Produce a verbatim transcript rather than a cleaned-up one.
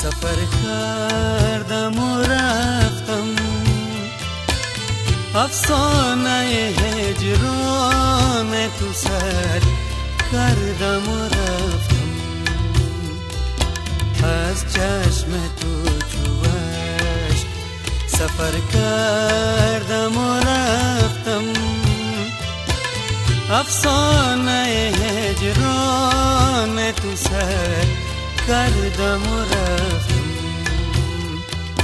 سفر کردم و رفتم، افسانه هجران تو سر کردم و رفتم. از چشم تو چوش سفر کردم و رفتم، افسانه هجران تو سر کردم و رفتم.